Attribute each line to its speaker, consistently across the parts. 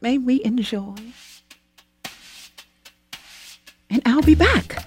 Speaker 1: may we enjoy. And I'll be back.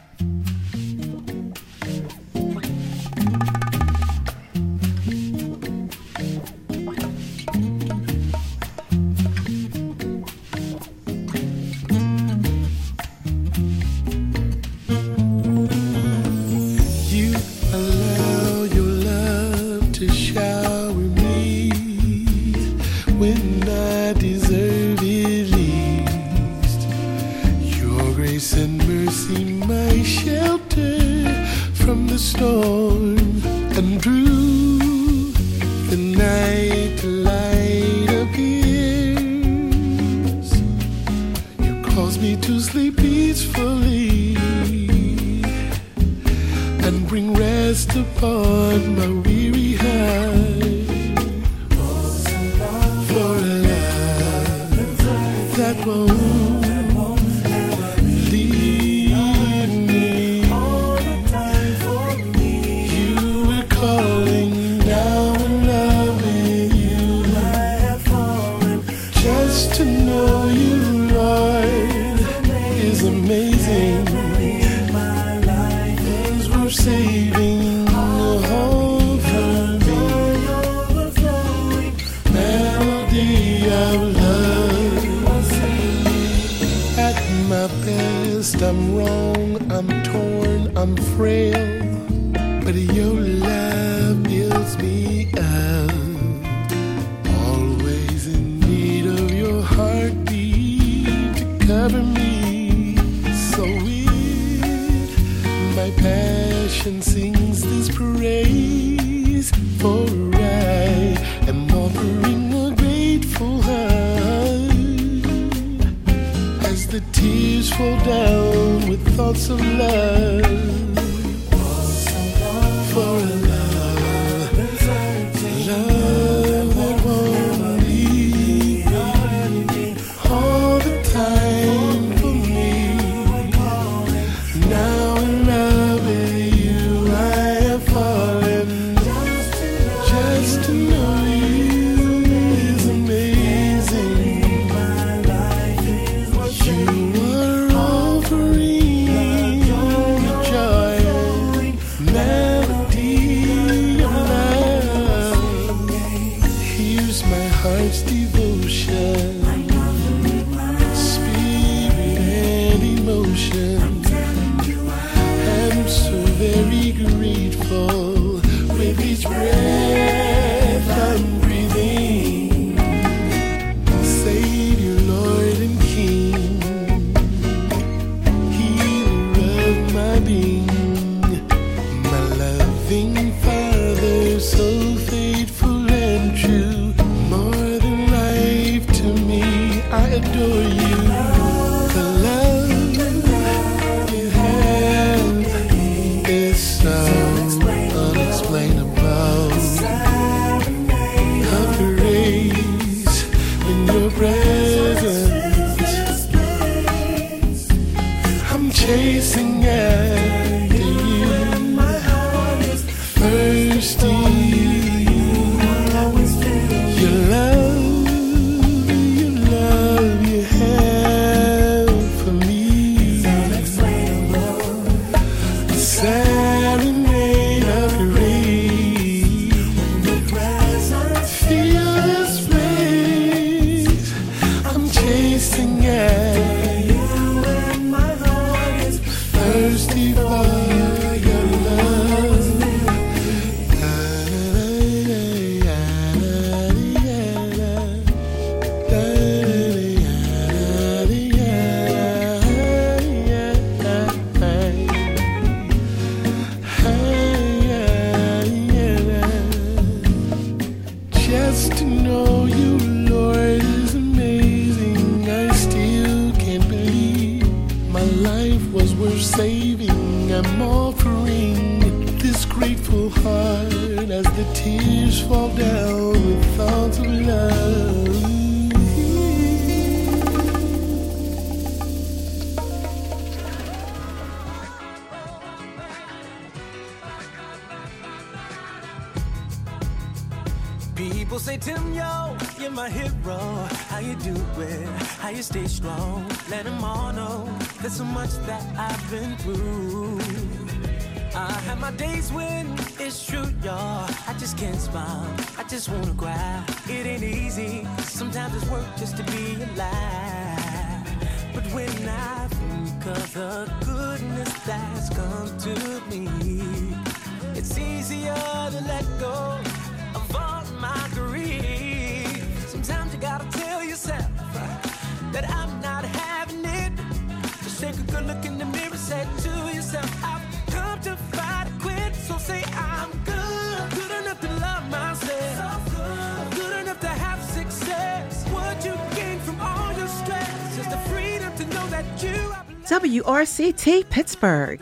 Speaker 2: Tim, yo, you're my hero. How you do it? How you stay strong? Let them all know there's so much that I've been through. I have my days when it's true, y'all. I just can't smile. I just wanna cry. It ain't easy. Sometimes it's work just to be alive. But when I think of the goodness that's come to me, it's easier to let go of all my grief. Sometimes you gotta tell yourself that I'm not having it. Just take a good look in the mirror, say to yourself, I've come to fight or quit. So say I'm good, good enough to love myself, good enough to have success. What you gain from all your stress is the freedom to know that you are
Speaker 1: WRCT Pittsburgh.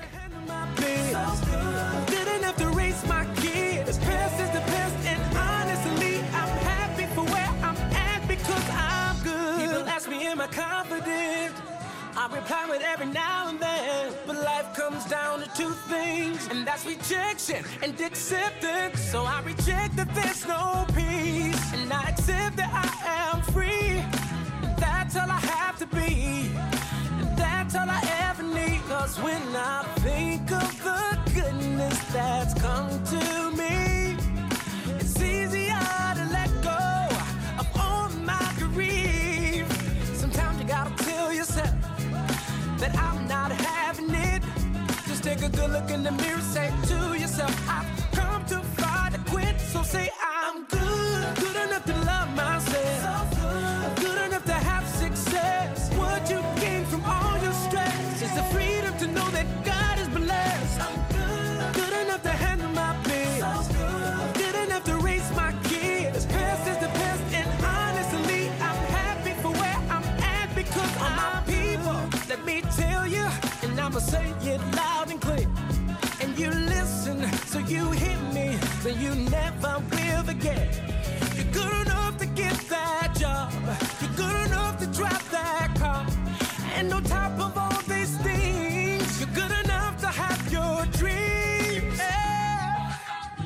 Speaker 2: Confident, I reply with every now and then, but life comes down to two things, and that's rejection and acceptance. So I reject that there's no peace, and I accept that I am free. And that's all I have to be, and that's all I ever need. Cause when I think of the goodness that's come to me, it's easier to let go of all my grief. Sometimes you gotta tell yourself that I'm not having it. Just take a good look in the mirror, say to yourself, I've come to fight or quit. So say I'm good, good enough to love myself, good enough to have success. What you gain from all your stress is the freedom to know that God is blessed. I'm good, good enough to handle my bills, good enough to raise my kids. Past is the past, and honestly, I'm happy for where I'm at because all my people. Let me tell you, and I'ma say it loud and clear. And you listen, so you hear me, so you never will forget. You're good enough to get that job. You're good enough to drive that car. And on top of all these things, you're good enough to have your dreams. Yeah.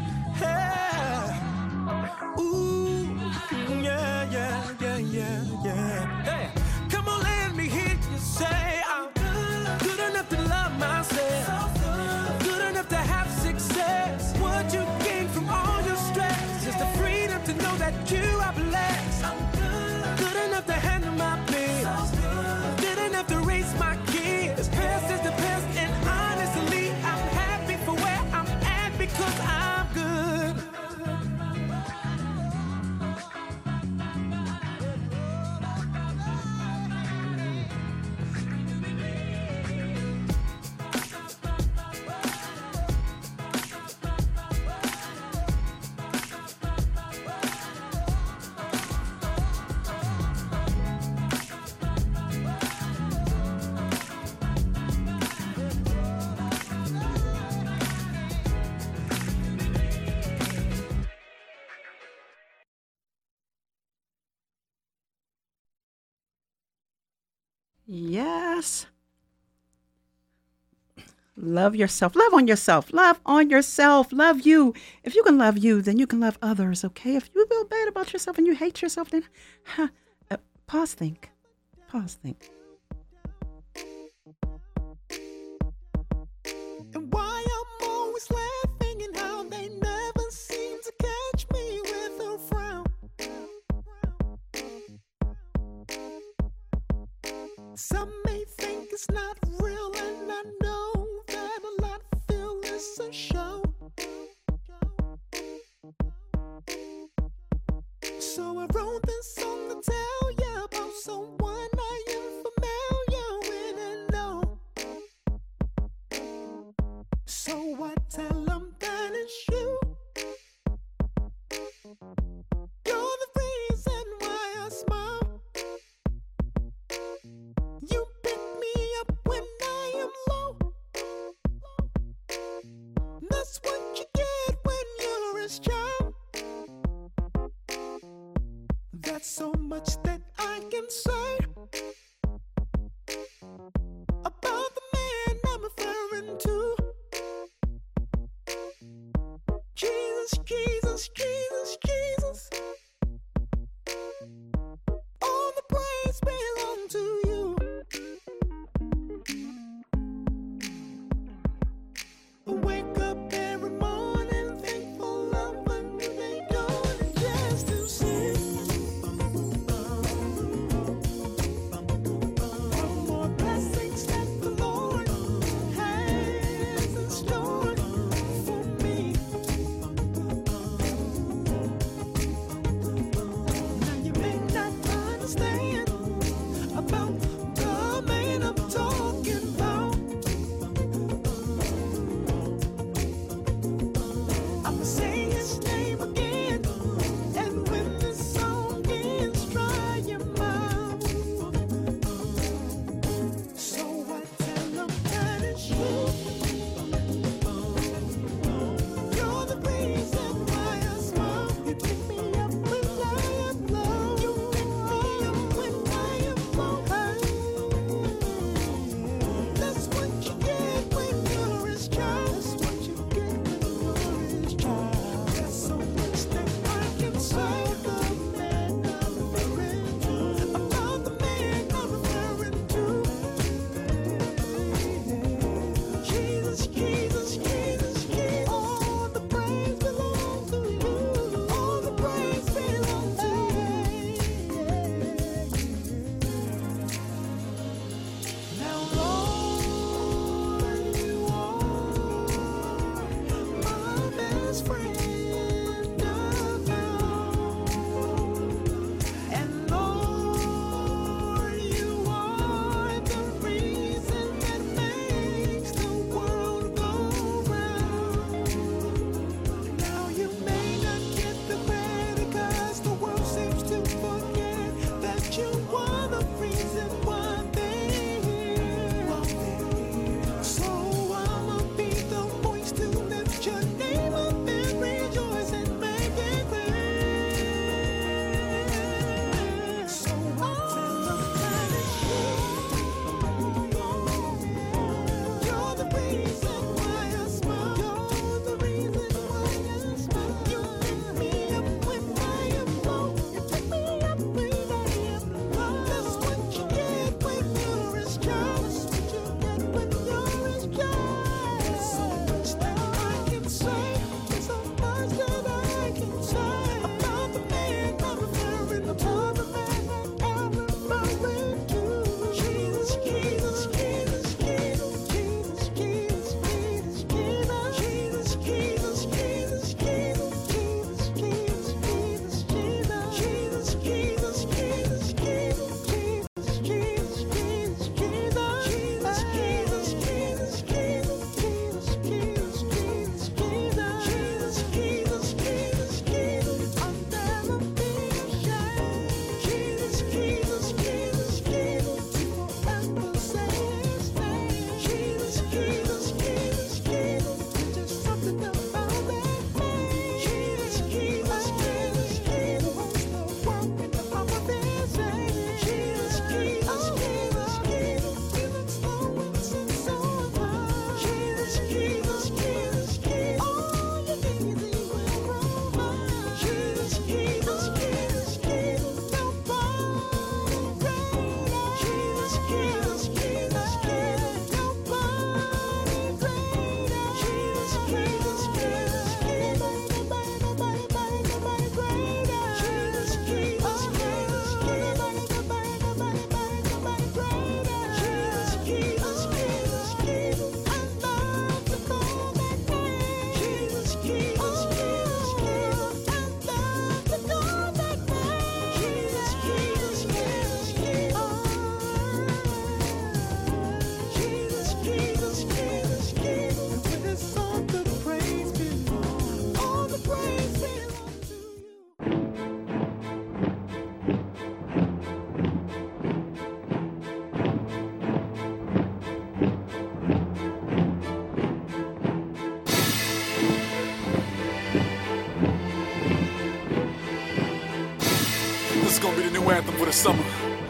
Speaker 2: Yeah. Ooh, yeah, yeah, yeah, yeah, yeah. Hey, come on, let me hear you say I'm good, good enough to love myself, good enough to have success. What you gain from all your stress is the freedom to know that you are blessed. I'm good, good enough to handle my bills, good enough to raise my kids. Past is the past, and honestly, I'm happy for where I'm at because I'm good.
Speaker 1: Yes. Love yourself. Love on yourself. Love on yourself. Love you. If you can love you, then you can love others, okay? If you feel bad about yourself and you hate yourself, then pause, think. Pause, think.
Speaker 2: And why I'm always laughing and how they never seem to catch me with a frown. Some may think it's not real, and I know that a lot feel it's a show. So I wrote this song to tell you about someone I am familiar with and know. So I tell them that it's you. You're the reason why I smile. You pick me up when I am low. That's what you get when you're his child. That's so much that I can say about the man I'm referring to. Jesus, Jesus, Jesus, Jesus.
Speaker 3: This is gonna be the new anthem for the summer.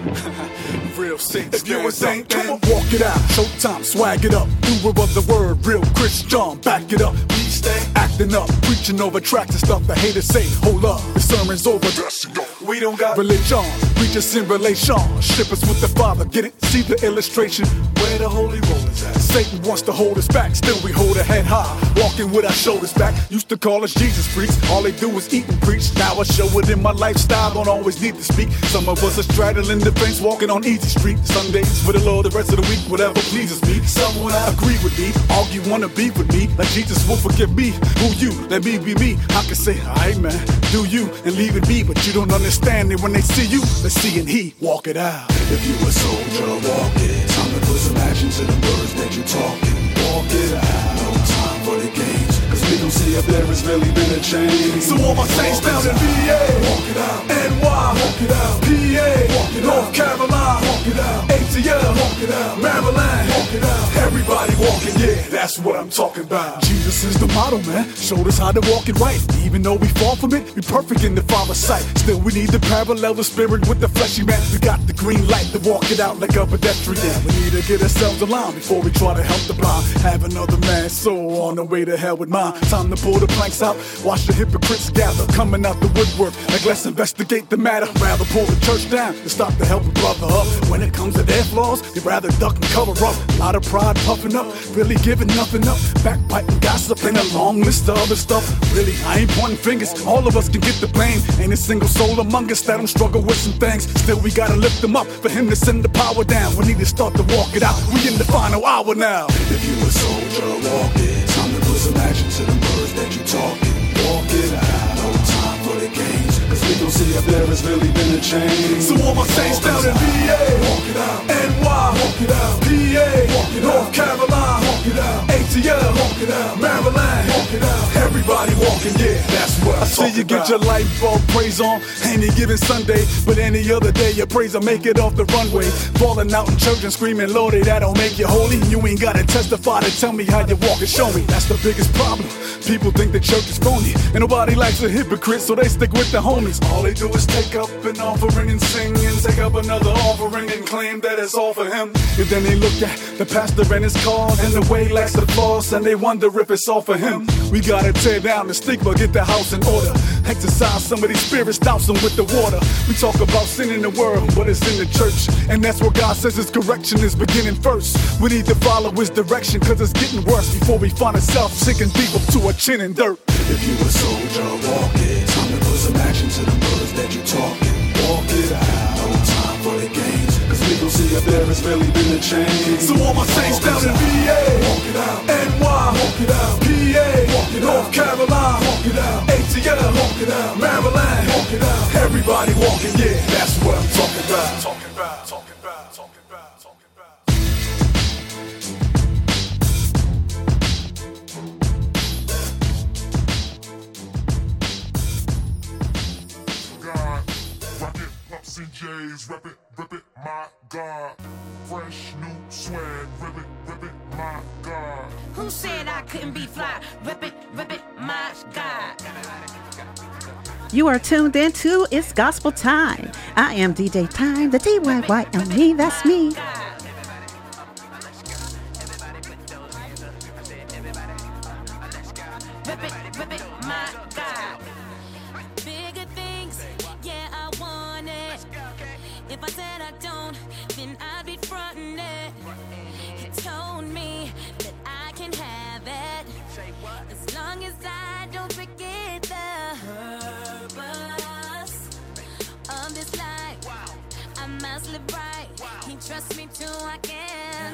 Speaker 3: Real saint.
Speaker 4: If you a saint, come on, walk it out. Showtime, swag it up. Doer of the word, real Christian, back it up. We stay acting up, preaching over tracks and stuff. The haters say, hold up, the sermon's over. We don't got religion, we just in relation. Ship us with the Father, get it? See the illustration? Where the holy rollers at? Satan wants to hold us back, still we hold our head high. Walking with our shoulders back, used to call us Jesus freaks. All they do is eat and preach. Now I show it in my lifestyle, don't always need to speak. Some of us are straddling the fence, walking on easy street. Sundays for the Lord, the rest of the week, whatever pleases me. Someone agree with me, argue, wanna be with me. Like Jesus will forgive me. Who you? Let me be me. I can say, alright man, do you and leave it be. But you don't understand it when they see you. Let's see and he walk it out.
Speaker 5: If you a soldier, walk it. Time to put some action to the words that you talking. Walk it out. No time for the games. Cause we gon' see if there has really been a change.
Speaker 4: So all my saints down in VA,
Speaker 5: walk it out.
Speaker 4: NY,
Speaker 5: walk it out.
Speaker 4: PA,
Speaker 5: walk it
Speaker 4: North
Speaker 5: out.
Speaker 4: Carolina,
Speaker 5: walk it out.
Speaker 4: ATL,
Speaker 5: walk it out.
Speaker 4: Maryland,
Speaker 5: walk it out.
Speaker 4: Everybody walking, yeah, that's what I'm talking about. Jesus is the model, man. Showed us how to walk it right. Even though we fall from it, we perfect in the Father's sight. Still, we need to parallel the spirit with the fleshy man. We got the green light to walk it out like a pedestrian. We need to get ourselves aligned before we try to help the blind. Have another man's soul on the way to hell with mine. Time to pull the planks out, watch the hypocrites gather, coming out the woodwork. Like let's investigate the matter. Rather pull the church down than stop to help a brother up. When it comes to their flaws, they'd rather duck and cover up. A lot of pride puffing up, really giving nothing up. Backbiting, gossip, and a long list of other stuff. Really, I ain't pointing fingers, all of us can get the blame. Ain't a single soul among us that don't struggle with some things. Still, we gotta lift them up for him to send the power down. We need to start to walk it out. We in the final hour now.
Speaker 5: If you a soldier, walk it. Time to put some action to the words that you talking. Walk it out. No time for the games. Cause we gon' see if there has really been a change.
Speaker 4: So all my saints down in VA,
Speaker 5: walk it out.
Speaker 4: NY,
Speaker 5: walk it out.
Speaker 4: PA,
Speaker 5: walk it
Speaker 4: North
Speaker 5: out.
Speaker 4: Carolina,
Speaker 5: walk it out.
Speaker 4: ATL,
Speaker 5: walk it out.
Speaker 4: Maryland,
Speaker 5: walk it out.
Speaker 4: Everybody walking, yeah, that's what I'm talking about. See you get your life all praise on any given Sunday, but any other day your praise will make it off the runway. Falling out in church and screaming, Lordy, that don't make you holy. You ain't gotta testify to tell me how you walk and show me. That's the biggest problem. People think the church is phony, and nobody likes a hypocrite, so they stick with the homies. All they do is take up an offering and sing, and take up another offering and claim that it's all for him. And then they look at the pastor and his cause, and the way he likes the floss, and they wonder if it's all for him. We gotta tear down the stigma, get the house in order. Exercise some of these spirits, douse them with the water. We talk about sin in the world, but it's in the church, and that's where God says his correction is beginning first. We need to follow his direction, cause it's getting worse before we find ourselves sinking deep up to our chin in dirt.
Speaker 5: If you a soldier, walk it. Time to put some action to the words that you talking. Walk it out. No time for the games. Cause we gon' see if there has really been a change.
Speaker 4: So all my saints down in VA,
Speaker 5: walk it out.
Speaker 4: NY,
Speaker 5: walk it out.
Speaker 4: PA,
Speaker 5: walk it
Speaker 4: North
Speaker 5: out.
Speaker 4: Carolina,
Speaker 5: walk it out.
Speaker 4: ATL,
Speaker 5: walk it out.
Speaker 4: Maryland,
Speaker 5: walk it out.
Speaker 4: Everybody walking, yeah, that's what I'm talking about. Talking about, talking about, talking about, talking about.
Speaker 6: Rocket pops and J's, rip it, my God. Fresh new swag, rip it, my God.
Speaker 7: Who said I couldn't be fly? Rip it, my God.
Speaker 1: You are tuned into It's Gospel Time. I am DJ Time, the DYYME, that's me.
Speaker 7: Rip it, my God. Bigger things, yeah, I want it. If I said I don't, then I'd be frontin' it. He told me that I can have it, as long as I don't forget the purpose of this life. I must live right. He trusts me till I can.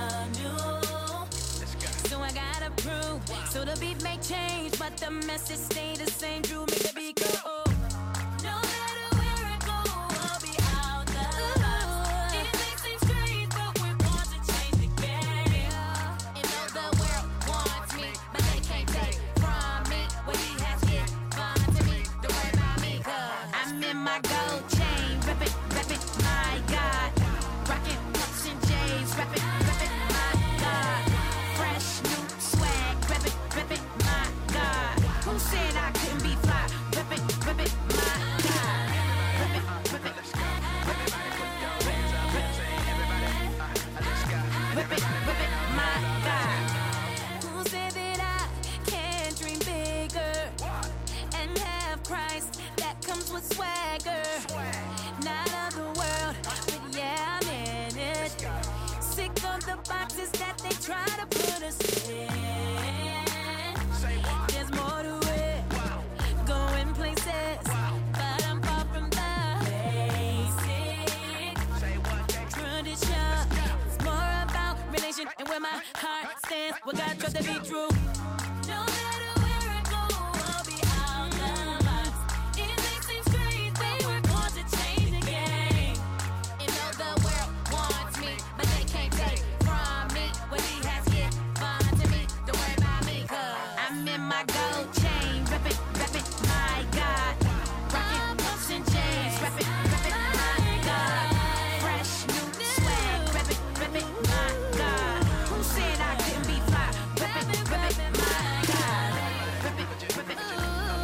Speaker 7: So I gotta prove. So the beat may change, but the message stay the same. Drew me the beat go. No matter where I go, I'll be out the house. It may seem strange, but we're born to change the game. You know the world wants me, but they can't take from me what he has given to me. Don't worry about me, 'cause I'm in my gold chain. Rip it, my God. Rockin' puffs and J's. Rip it, my God. Fresh new swag. Rip it, my God. Who said I couldn't be fly? Rip it, my God. Rip it, but God trust to be true. No matter where I go, I'll be out the box. It may seem strange, they were born to change the game. You know the world wants me, but they can't take from me what he has given to me. Don't worry about me, 'cause I'm in my gold chain, rep it, my God. Rockin' boots and chains, rep it, my God. Fresh new swag, rep it, my God. Who said I couldn't be fly? Rep it, my God. Rep it, my God.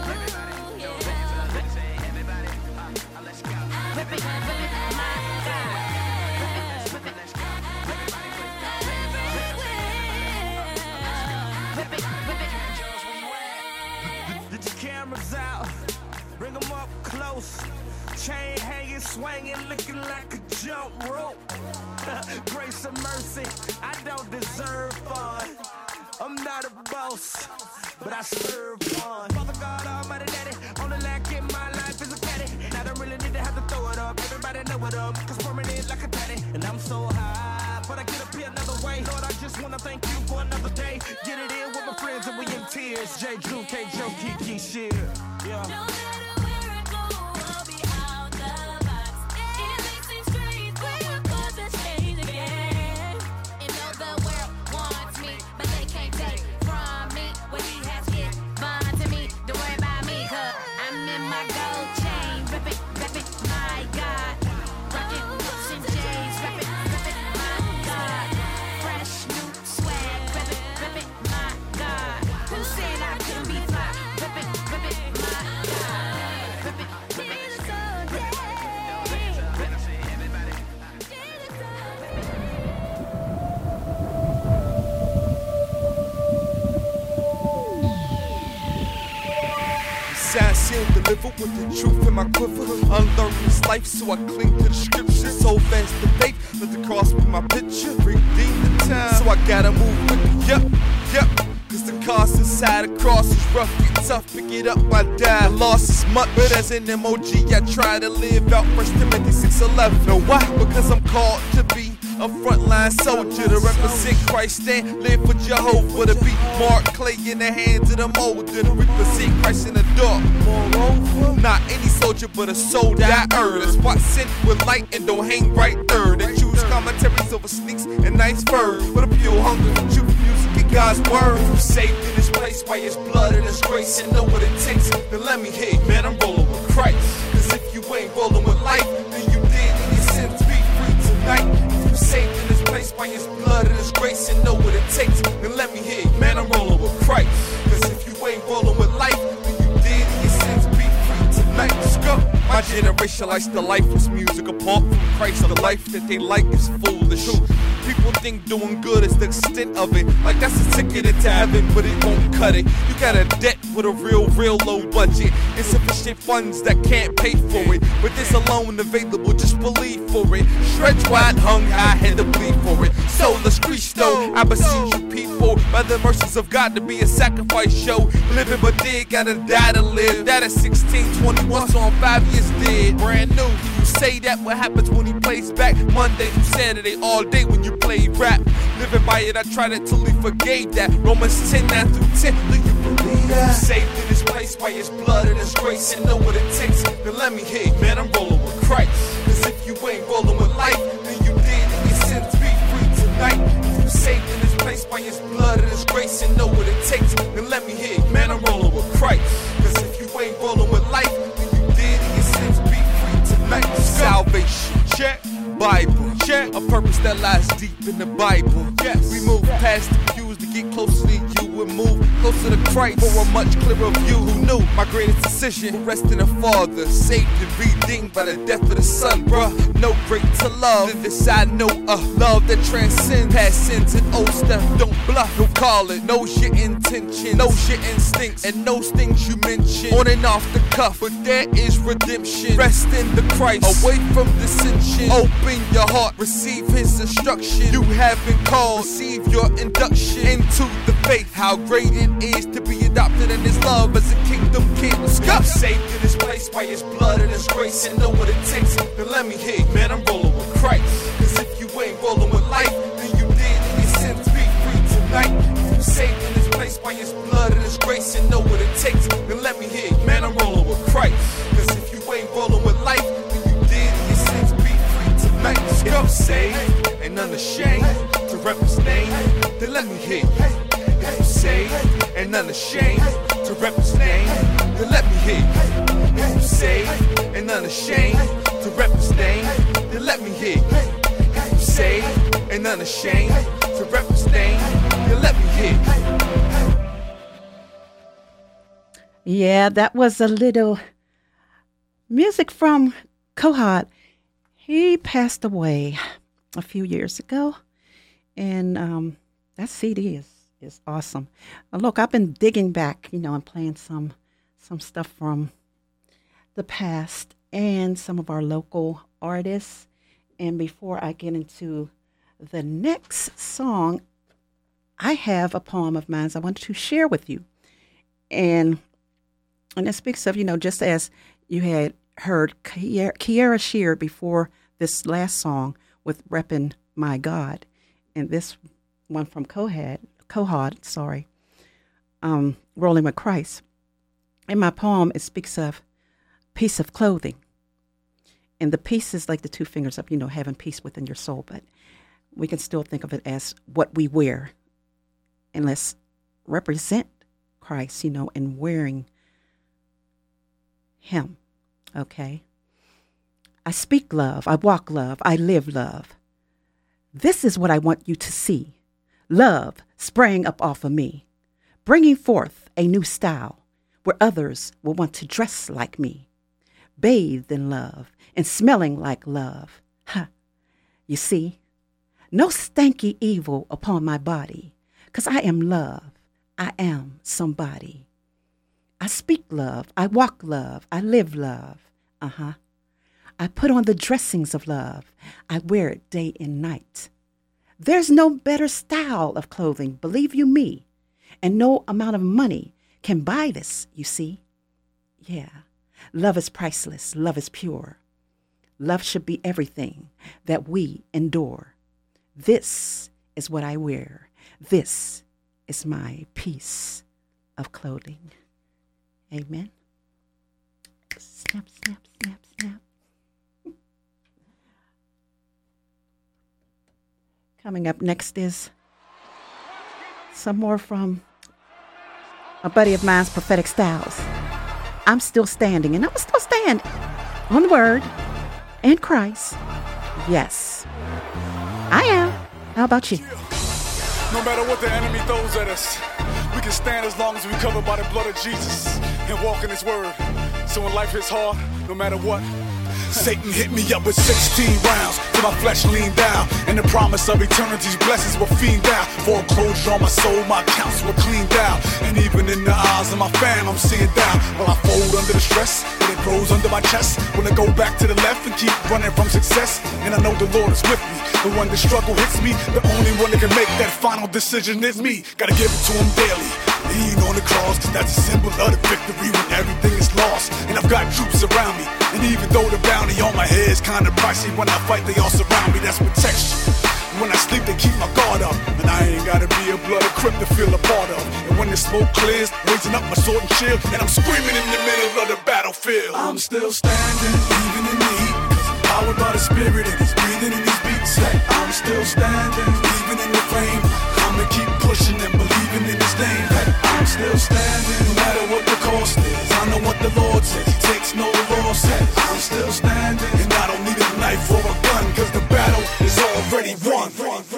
Speaker 2: Get your cameras out, bring them up close. Chain hanging, swinging, looking like a jump rope. Grace and mercy, I don't deserve fun. I'm not a boss, but I serve one. Father God, Almighty Daddy, only lack in my life is a caddy. And I don't really need to have to throw it up. Everybody know it up, 'cause permanent like a daddy. And I'm so high, but I get up here another way. Lord, I just wanna thank you for another day. Get it in with my friends and we in tears. J. Drew, K. Joe, Kiki, shit. Yeah.
Speaker 7: No matter where I go, I'll be out the box. It may seem strange, but we're born to change the game. You know the world wants me, but they can't take from me what he has given to me. Don't worry about me, 'cause I'm in my gold chain, rep it, my God. Rockin' boots and chains, rep it, my God. Fresh new swag, rep it, my God. Who said I couldn't be fly? Rep it, my God. Rep it, Jesus all day.
Speaker 8: Sad seal delivered with the truth in my quiver. Unlearn this life, so I cling to the scripture. So fast the faith, let the cross be my picture. Redeem the time, so I gotta move quicker. Yep. 'Cause the cost inside the cross is rough, get tough, pick it up, I die. The loss is much, but as an MOG, I try to live out 1 Timothy 6:11. Know why? Because I'm called to be a frontline soldier to represent Christ and live for Jehovah, to be Mark Clay in the hands of the molder, to represent Christ in the dark. Moreover, not any soldier but a soldier I earn. That's why I sent with light and don't hang right third. And choose commentaries over sneaks and nice furs. With a pure hunger for truth, music, and God's word. I'm saved in this place by His blood and His grace, and know what it takes. Then let me hear, man, I'm rolling with Christ. 'Cause if you ain't rolling with life, then you dead in your sins. Be free tonight. Saved in this place by His blood and His grace, and know what it takes. Then let me hear, man, I'm rolling with Christ. 'Cause if you ain't rolling with life, then you dead in your sins. Be free tonight. Let's go. My generation likes the lifeless music. Apart from Christ, the life that they like is foolish. People think doing good is the extent of it. Like that's a ticket into heaven, but it won't cut it. You got a debt with a real low budget. Insufficient funds that can't pay for it. But there's a loan available, just believe for it. Stretch wide, hung high, had to bleed for it. Soulless Christo, I beseech you people, by the mercies of God, to be a sacrifice show. Living but dead, gotta die to live. That is 1621, so I'm 5 years dead. Brand new. You say that what happens when He plays back Monday through Saturday all day when you play rap. Living by it, I tried it till He forgave that. Romans 10:9-10, do you believe that? Saved in this place by His blood and His grace, and know what it takes. Then let me hear, man, I'm rolling with Christ. 'Cause if you ain't rolling with life, then you dead in your sins. Be free tonight. You saved in this place by His blood and His grace, and know what it takes. Then let me hear, man, I'm rolling with Christ. 'Cause if you ain't rolling with life, then you dead in your sins. Be free tonight. Salvation, check. Bible, check. A purpose that lies deep in the Bible. Yes, we move past the pews to get closer to you, and move closer to Christ for a much clearer view. Who knew my greatest decision will rest in the Father, saved and redeemed by the death of the Son, bruh. No great to love than this I know, love that transcends past sins and old stuff. Don't bluff, don't call it. Knows your intention, knows your instincts, and knows things you mention on and off the cuff. But there is redemption. Rest in the Christ, away from dissension. Open your heart, receive His instruction. You have been called, receive your induction into the faith. How great it is to be adopted in His love as a kingdom kid. Let's go. Saved in this place by His blood and His grace, and know what it takes. Then let me hear, man, I'm rolling with Christ. 'Cause if you ain't rolling with life, then you dead in your sins. Be free tonight. You rep his name, then let me hear you. If you saved and unashamed to rep his name, then let me hear you. If you saved and unashamed to rep his name, then let me hear you. If you saved and unashamed to rep his name, then let me hear you.
Speaker 1: Yeah, that was a little music from Kohad. He passed away a few years ago, and that CD is awesome. Look, I've been digging back, and playing some stuff from the past and some of our local artists. And before I get into the next song, I have a poem of mine I want to share with you. And it speaks of, just as you had heard Kiara Shear before this last song with Reppin' My God, and this one from Kohad, Rolling with Christ. In my poem, it speaks of piece of clothing. And the piece is like the two fingers up, having peace within your soul, but we can still think of it as what we wear. And let's represent Christ, in wearing him, okay? I speak love, I walk love, I live love. This is what I want you to see. Love sprang up off of me, bringing forth a new style where others will want to dress like me, bathed in love and smelling like love. You see, no stanky evil upon my body, 'cause I am love, I am somebody. I speak love, I walk love, I live love. I put on the dressings of love, I wear it day and night. There's no better style of clothing, believe you me, and no amount of money can buy this, you see. Yeah, love is priceless, love is pure. Love should be everything that we endure. This is what I wear. This is my piece of clothing. Amen. Snap, snap, snap, snap. Coming up next is some more from a buddy of mine's, Prophetic Styles. I'm still standing, and I'm still stand on the word and Christ. Yes, I am. How about you?
Speaker 3: No matter what the enemy throws at us, we can stand as long as we covered by the blood of Jesus and walk in his word. So when life hits hard, no matter what,
Speaker 4: Satan hit me up with 16 rounds till my flesh leaned down, and the promise of eternity's blessings were fiend down. Foreclosure on my soul, my accounts were cleaned out, and even in the eyes of my fam, I'm seeing down. While I fold under the stress, and it grows under my chest. When I go back to the left and keep running from success, and I know the Lord is with me. But when the struggle hits me, the only one that can make that final decision is me. Gotta give it to him daily. Lean on the cross, 'cause that's a symbol of the victory when everything is lost. And I've got troops around me, and even though the bounty on my head is kinda pricey, when I fight they all surround me, that's protection. When I sleep they keep my guard up, and I ain't gotta be a bloody crip to feel a part of. And when the smoke clears, raising up my sword and shield, and I'm screaming in the middle of the battlefield. I'm still standing, even in the heat, 'cause I'm powered by the Spirit and He's breathing in these beats. I'm still standing, even in the flame. I'ma keep pushing and believing in His name. I'm still standing, no matter what the cost is. I know what the Lord says, He takes no losses. I'm still standing, and I don't need a knife or a gun, 'cause the battle is already won.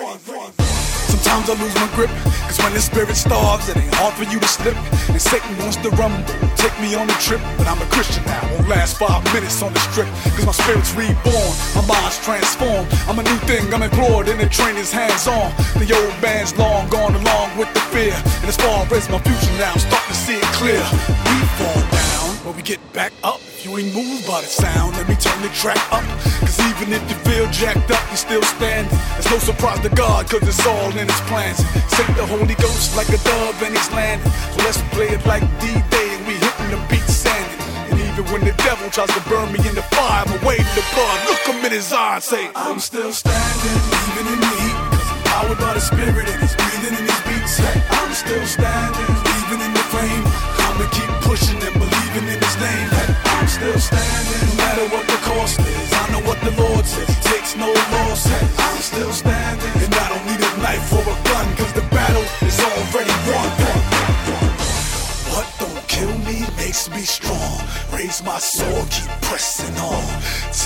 Speaker 4: Sometimes I lose my grip, 'cause when the spirit starves, it ain't hard for you to slip. And Satan wants to rumble, take me on a trip. But I'm a Christian now, won't last 5 minutes on the strip, 'cause my spirit's reborn, my mind's transformed. I'm a new thing, I'm employed, and the trainer's hands on. The old man's long gone along with the fear, and as far as my future now, I'm starting to see it clear. We fall down, but we get back up. If you ain't moved by the sound, let me turn the track up. 'Cause even if you feel jacked up, you're still standing. It's no surprise to God, 'cause it's all in His plans. Sent the Holy Ghost like a dove and He's landing. So let's play it like D-Day, and we hitting the beat sanding. And even when the devil tries to burn me in the fire, I'm away from the blood. Look him in his eye and say, I'm still standing, even in the heat, 'cause I'm powered by the Spirit and He's breathing in these beats. I'm still standing, even in the flame. I'ma keep pushing and believing in His name. I'm still standing, no matter what the cost is. I know what the Lord says, He takes no losses. I'm still standing, and I don't need a knife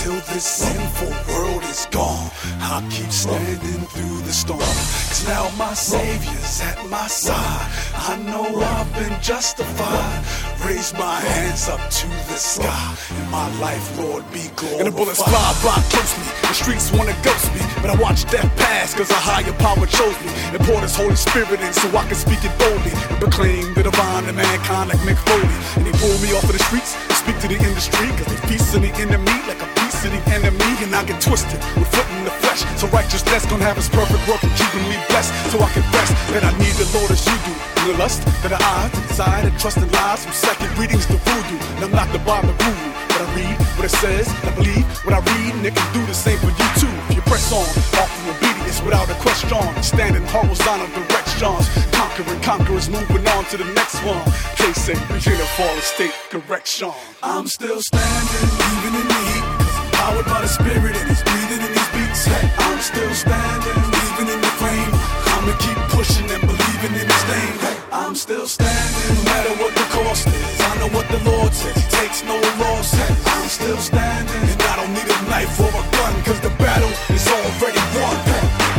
Speaker 5: till this sinful world is gone. I'll keep standing through the storm, 'cause now my Savior's at my side. I know I've been justified. Raise my hands up to the sky. In my life, Lord, be glorified.
Speaker 4: And the bullets fly by close me. The streets wanna ghost me, but I watch death pass 'cause a higher power chose me and poured His Holy Spirit in so I can speak it boldly and proclaim the divine to mankind like Mick Foley. And they pull me off of the streets and speak to the industry 'cause they feasting the enemy like a piece of the enemy. And I get twisted with foot in the flesh, so righteousness gonna have His perfect work and keeping me blessed. So I confess that I need the Lord as you do. And the lust that I eye, the desire to trust in lies from second readings to voodoo. And I'm not the Bible guru, but I read what it says, I believe what I read, and it can do the same for you too. If you press on, offering obedience without a question, standing horizontal directions, conquering conquerors, moving on to the next one. They say we in a fallen state correction.
Speaker 5: I'm still standing, even in the heat, 'cause I'm powered by the Spirit and He's breathing in these beats. Hey, I'm still standing, even in the flame. I'ma keep pushing and believing in His name. Hey, I'm still standing, no matter what the cost is. I know what the Lord says, He takes no loss. Hey, I'm still standing, and I don't need a knife or a gun, 'cause the battle is already won. Hey.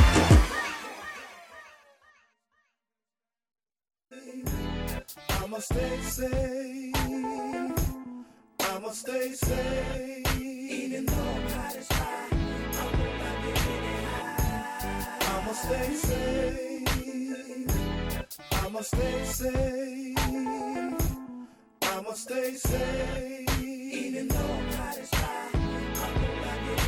Speaker 5: I'ma stay safe. I'ma stay safe. Even though I'm hot as fire, I'm gonna get anyhow. I'ma stay safe. I'ma stay safe. I'ma stay safe. Even though I'm hot as fire, I'm gonna get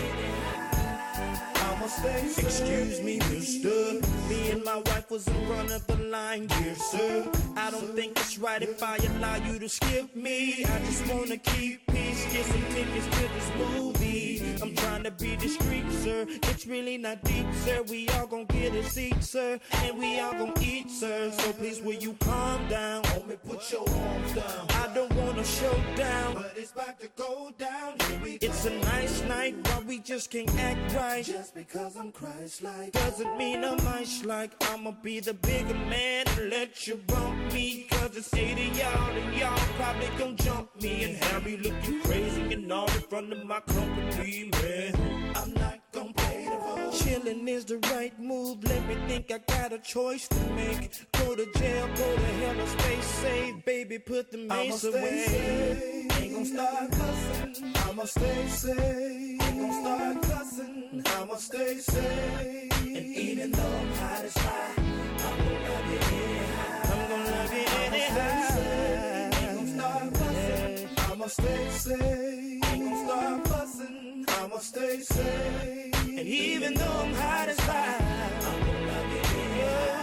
Speaker 5: anyhow. I'ma stay safe. Excuse me, mister. Me and my wife was in front of the line, dear sir. I don't think it's right if I allow you to skip me. I just wanna keep peace, get some tickets to this movie. I'm trying to be discreet, sir. It's really not deep, sir. We all gon' get a seat, sir, and we all gon' eat, sir. So please, will you calm down? Homie, put your arms down. I don't want a showdown, but it's about to go down. Here we go. It's a nice night, but we just can't act right. Just because I'm Christ-like doesn't mean I'm ice-like. I'ma be the bigger man and let you bump me, 'cause it's 8 of y'all and y'all probably gon' jump me and have me looking crazy and all in front of my company, man. I'm not gon' play the role. Chillin' is the right move. Let me think I got a choice to make. Go to jail, go to hell, or stay safe. Baby, put the mace away. Safe. Ain't gon' start cussing. I'ma stay safe. Ain't gon' start cussing. I'ma stay safe. And even though I'm hot as fire, I'm gonna love you anyhow. I'm gonna love you anyhow. Ain't gon' start cussing. I'ma stay safe. Ain't gon' start fussing. I'ma stay safe. And even though I'm hot as fire, I'm gonna love you anyhow.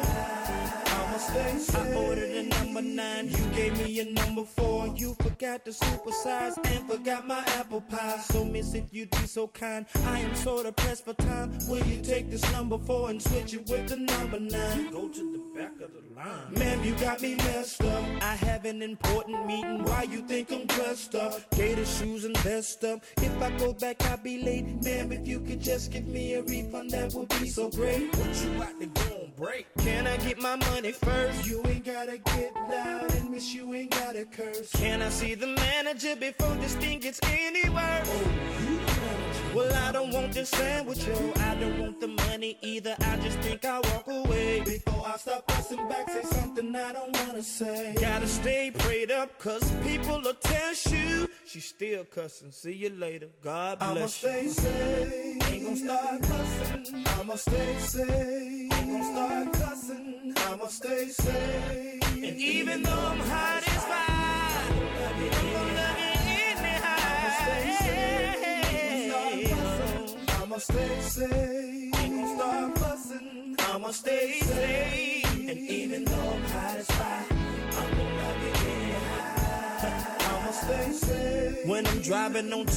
Speaker 5: I'ma stay safe. I ordered a number 9, you gave me a number 4. You forgot to supersize and forgot my apple pie. So miss, if you'd be so kind, I am sort of pressed for time. Will you take this number 4 and switch it with the number 9? Go to the back of the line. Ma'am, you got me messed up. I have an important meeting. Why you think I'm dressed up? Gator shoes and vest up. If I go back, I'll be late. Ma'am, if you could just give me a refund, that would be so great. What you got to go on break? Can I get my money first? You ain't gotta get loud and miss, you ain't gotta curse. Can I see the manager before this thing gets any worse? Oh, you the manager. Well, I don't want this sandwich, yo. I don't want the money either. I just think I'll walk away. Before I start pressing back, say something I don't wanna say. Gotta stay prayed up, 'cause people will test you. She's still cussing. See you later. God bless you. I'ma stay safe. Ain't gon' start cussing. I'ma stay safe. Ain't gon' start cussing. I'ma stay safe. And even though I'm hot as fire, I'm gonna love you anyhow. I'ma stay safe. Ain't gon' start cussing. I'ma stay safe. Ain't gon' start fussing. I'ma stay safe. And even though I'm hot as fire, I'm gonna love you anyhow. I'ma stay safe. When I'm driving on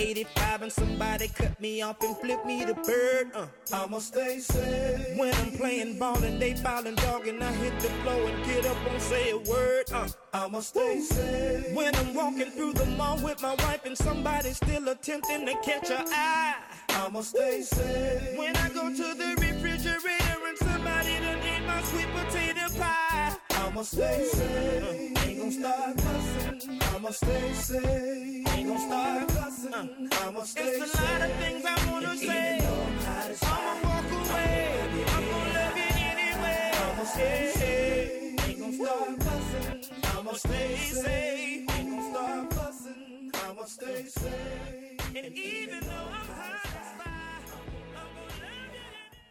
Speaker 5: 285 and somebody cut me off and flip me the bird, I'ma stay safe. When I'm playing ball and they fouling dog and I hit the floor and get up, won't say a word, I'ma stay safe. When I'm walking through the mall with my wife and somebody's still attempting to catch her eye, I'ma stay safe. When I go to the refrigerator and somebody done ate my sweet potato pie, I'ma stay safe. Ain't gon' start cussing. I'ma stay safe. Ain't gon' start cussing. I'ma stay safe. It's a lot of things I wanna say. I'ma walk away. I'm gonna love you anyway. I'ma stay safe. Ain't gon' start cussing. I'ma stay safe. Ain't gon' start cussing. I'ma stay safe. And even though I'm hot as fire, I'm gonna love you.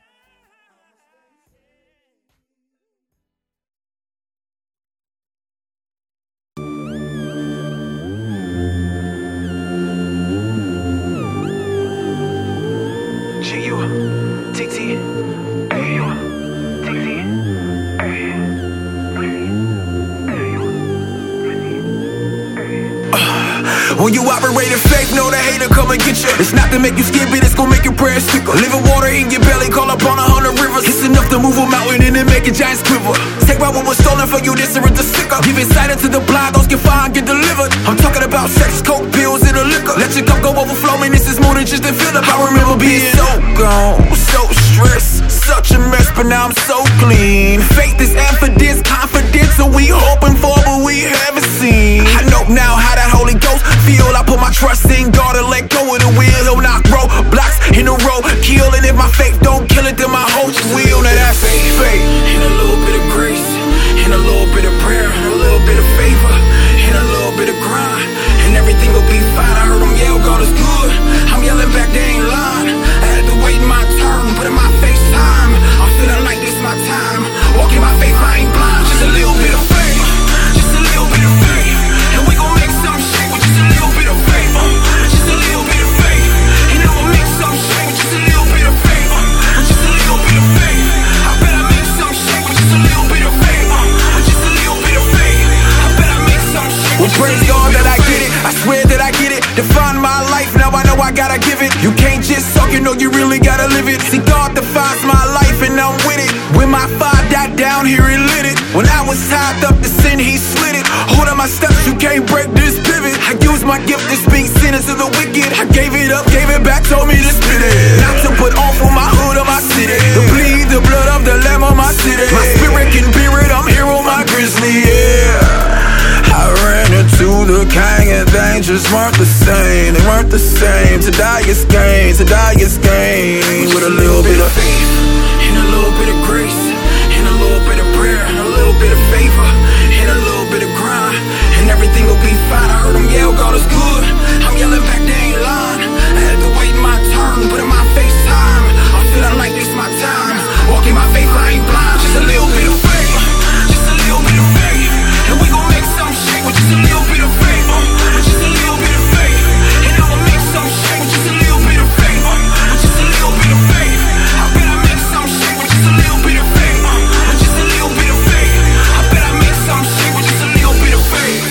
Speaker 2: When you operate in faith, know the hater come and get you. It's not to make you skip it, it's gonna make your prayers sticker. Living water in your belly, call upon 100 rivers. It's enough to move a mountain and then make a giant quiver. Take back what was stolen for you, this is the sticker. Give insight into the blind, those get find, get delivered. I'm talking about sex, coke, pills, and the liquor. Let your cup go overflowing, this is more than just a fill up. I remember being so gone, so stressed, such a mess, but now I'm so clean. Faith is evidence, confidence, so we hoping for, but we haven't seen. I know now how that Holy Ghost feel. I put my trust in God and let go of the wheel. He'll knock roadblocks in a row, kill. And if my faith don't kill it, then my hope will. Now that's faith, and a little bit of grace, and a little bit of prayer, and a little bit of favor, and a little bit of grind, and everything will be fine. I heard them yell, God is good. I'm yelling back, they ain't lying. I had to wait my turn, but in my face time, I'm feeling like this my time. Walking my faith, I ain't blind. Just a little bit of faith, just a little bit of faith, and we gon' make some shit with just a little bit of faith, just a little bit of faith, and I'ma make some shit with just a little bit of faith, just a little bit of faith. I bet I make some shit with just a little bit of faith, just a little bit of faith. I bet I make some shit. Well, praise God that I get it. I swear that I get it. Define my life, now I know I gotta give it. You can't just talk, you know you really gotta live it. See, God defines my life and I'm with it. When my fire died down here, he lit it. When I was tied up to sin, he slid it. Hold on my steps, you can't break this pivot. I use my gift to speak sinners to the wicked. I gave it up, gave it back, told me to spit it. Not to put on for my hood or my city. To bleed the blood of the lamb on my city. My spirit can bear it, I'm here on my grizzly, yeah. I ran into the king and things just weren't the same. They weren't the same. To die is gain, to die is gain. With a little bit of faith, and a little bit of grace, and a little bit of prayer, and a little bit of favor, and a little bit of grind, and everything will be fine. I heard them yell, God is good. I'm yelling back, they ain't lying. I had to wait my turn, but in my face time, I'm feeling like this my time. Walking my faith, I ain't blind. Just a little bit of faith, just a little bit of faith, and we gon' make some shit with just a little bit of faith, just a little bit of faith, and I'ma make some shit with just a little bit of faith, just a little bit of faith. I bet I make some shit with just a little bit of faith, just a little bit of faith. I bet I make some shit with just a little bit of faith.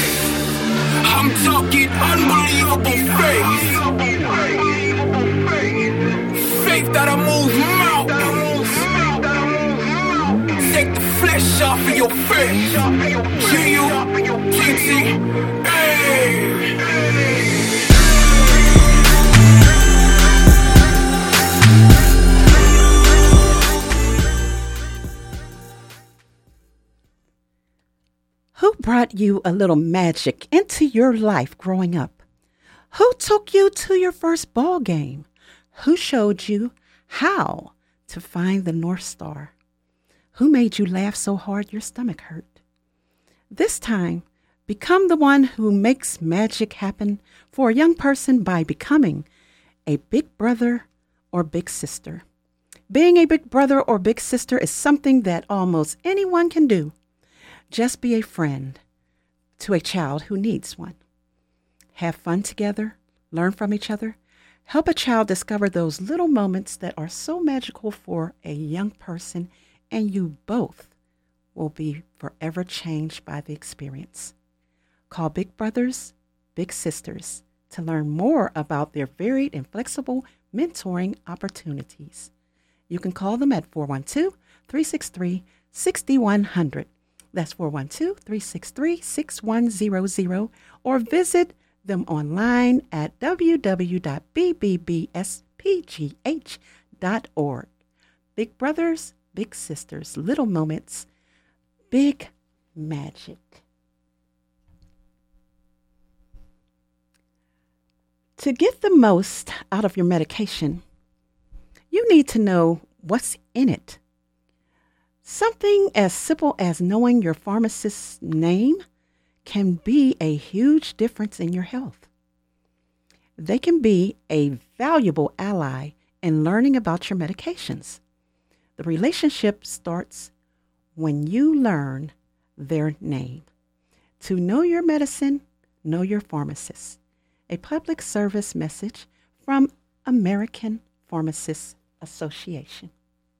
Speaker 2: I'm talking unbelievable faith, faith that'll move mountains. Take the flesh off of your face. G-U-T-T, hey.
Speaker 1: Who brought you a little magic into your life growing up? Who took you to your first ball game? Who showed you how to find the North Star? Who made you laugh so hard your stomach hurt? This time, become the one who makes magic happen for a young person by becoming a big brother or big sister. Being a big brother or big sister is something that almost anyone can do. Just be a friend to a child who needs one. Have fun together, learn from each other, help a child discover those little moments that are so magical for a young person, and you both will be forever changed by the experience. Call Big Brothers, Big Sisters to learn more about their varied and flexible mentoring opportunities. You can call them at 412-363-6100. That's 412-363-6100, or visit them online at www.bbbspgh.org. Big Brothers, Big Sisters, Little Moments, Big magic. To get the most out of your medication, you need to know what's in it. Something as simple as knowing your pharmacist's name can be a huge difference in your health. They can be a valuable ally in learning about your medications. The relationship starts when you learn their name. To know your medicine, know your pharmacist. A public service message from American Pharmacists Association.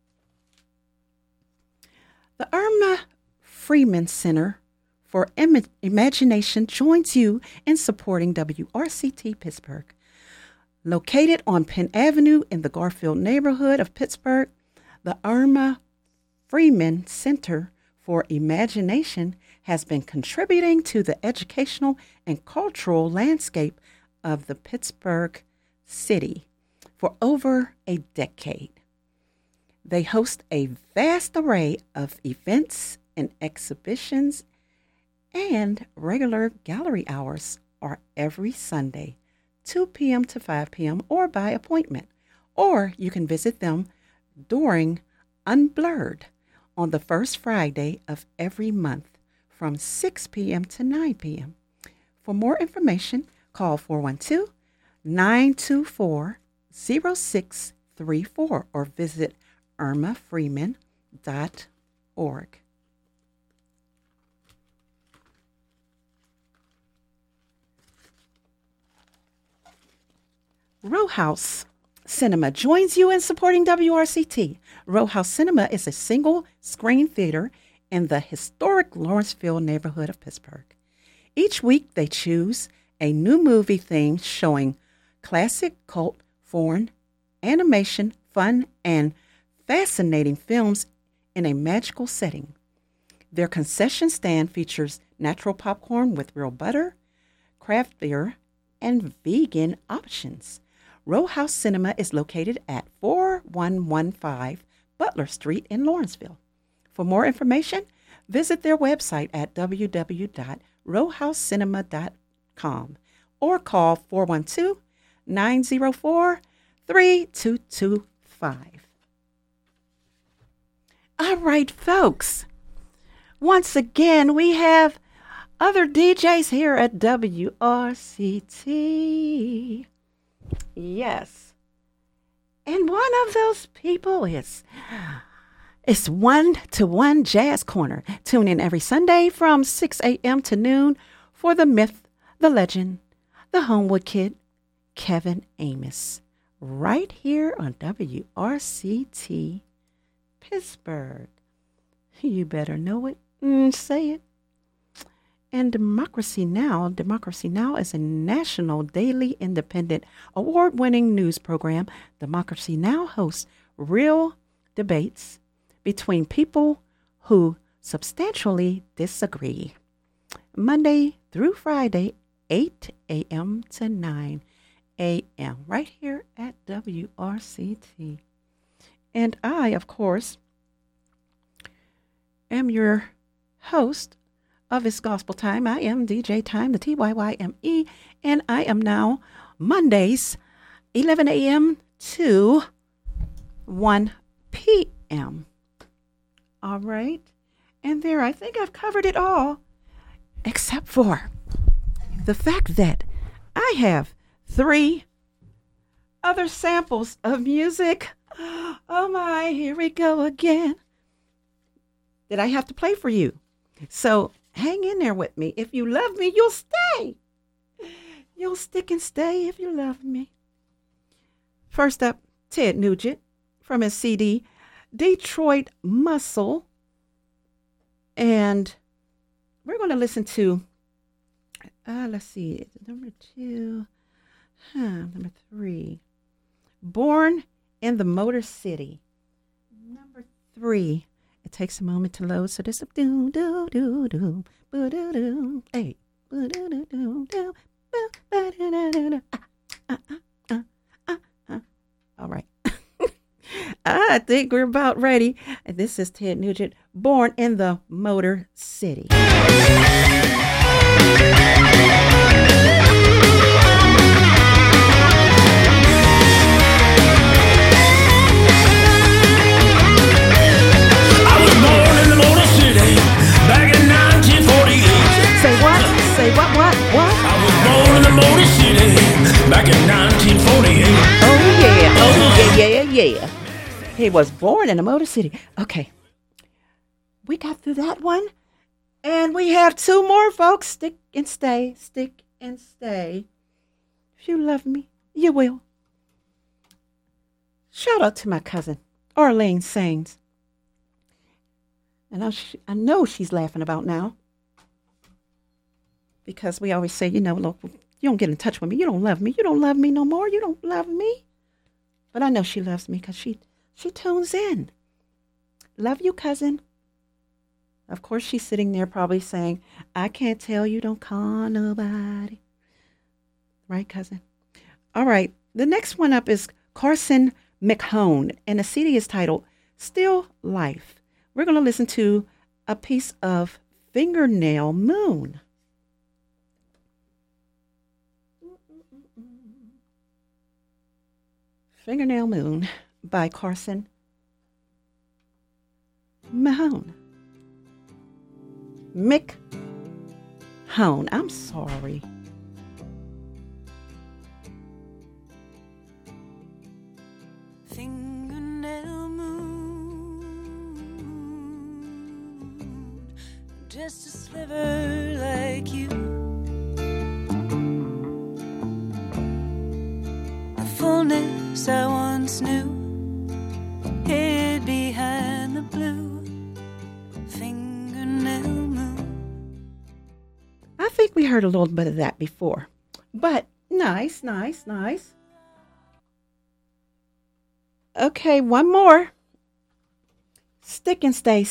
Speaker 1: The Irma Freeman Center for Imagination joins you in supporting WRCT Pittsburgh. Located on Penn Avenue in the Garfield neighborhood of Pittsburgh, the Irma Freeman Center for Imagination has been contributing to the educational and cultural landscape of the Pittsburgh city for over a decade. They host a vast array of events and exhibitions, and regular gallery hours are every Sunday, 2 p.m. to 5 p.m. or by appointment. Or you can visit them during Unblurred on the first Friday of every month from 6 p.m. to 9 p.m. For more information, call 412-924-0634 or visit irmafreeman.org. Row House Cinema joins you in supporting WRCT. Row House Cinema is a single-screen theater in the historic Lawrenceville neighborhood of Pittsburgh. Each week, they choose a new movie theme showing classic, cult, foreign, animation, fun, and fascinating films in a magical setting. Their concession stand features natural popcorn with real butter, craft beer, and vegan options. Row House Cinema is located at 4115 Butler Street in Lawrenceville. For more information, visit their website at www.rowhousecinema.com or call 412-904-3225. All right, folks. Once again, we have other DJs here at WRCT. Yes. And one of those people is One to One Jazz Corner. Tune in every Sunday from 6 a.m. to noon for the myth, the legend, the Homewood Kid, Kevin Amos, right here on WRCT Pittsburgh. You better know it. Say it. And Democracy Now! Democracy Now! Is a national, daily, independent, award-winning news program. Democracy Now! Hosts real debates between people who substantially disagree. Monday through Friday, 8 a.m. to 9 a.m. right here at WRCT. And I, of course, am your host of It's Gospel Time. I am DJ Time, the TYYME, and I am now Mondays, 11 a.m. to 1 p.m. All right. And there, I think I've covered it all, except for the fact that I have 3 other samples of music. Oh my, here we go again, that I have to play for you. So hang in there with me. If you love me, you'll stay. You'll stick and stay if you love me. First up, Ted Nugent from his CD, Detroit Muscle. And we're going to listen to, let's see, number 2, number 3, Born in the Motor City. Number 3. It takes a moment to load, so this do do do do do do do hey do do do do. All right. I think we're about ready. And this is Ted Nugent, Born in the Motor City.
Speaker 2: Back in 1948.
Speaker 1: Say what? Say what?
Speaker 2: I was born in the Motor City back in 1948.
Speaker 1: Oh yeah. He was born in the Motor City. Okay. We got through that one. And we have two more, folks. Stick and stay. Stick and stay. If you love me, you will. Shout out to my cousin, Arlene Sains. And I know she's laughing about now. Because we always say, look, you don't get in touch with me. You don't love me. You don't love me no more. You don't love me. But I know she loves me because she tunes in. Love you, cousin. Of course, she's sitting there probably saying, I can't tell you, don't call nobody. Right, cousin? All right. The next one up is Carson McHone. And the CD is titled Still Life. We're going to listen to a piece of Fingernail Moon. Fingernail Moon by Carson Mahone. McHone. I'm sorry.
Speaker 7: Fingernail moon, just a sliver like you. The fullness I once knew, hid behind the blue. Fingernail moon.
Speaker 1: I think we heard a little bit of that before. But nice. Okay, one more. Stick and stay.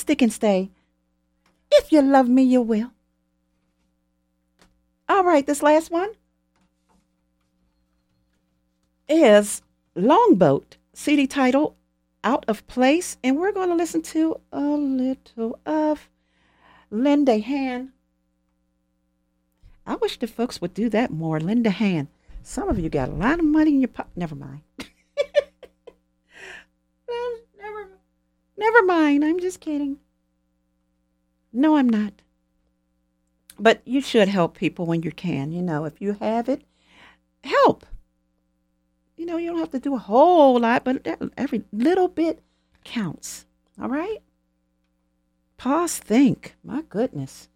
Speaker 1: If you love me, you will. All right, this last one is Longboat, CD title Out of Place. And we're going to listen to a little of Linda Han. I wish the folks would do that more. Linda Han. Some of you got a lot of money in your pocket. Never mind. Never mind. I'm just kidding. No, I'm not. But you should help people when you can. If you have it, help. You don't have to do a whole lot, but every little bit counts. All right? Pause, think. My goodness.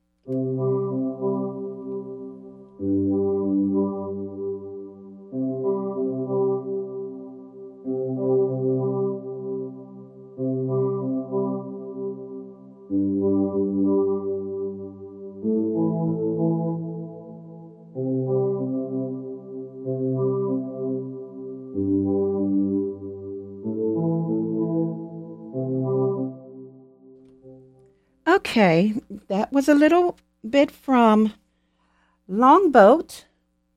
Speaker 1: Okay, that was a little bit from Longboat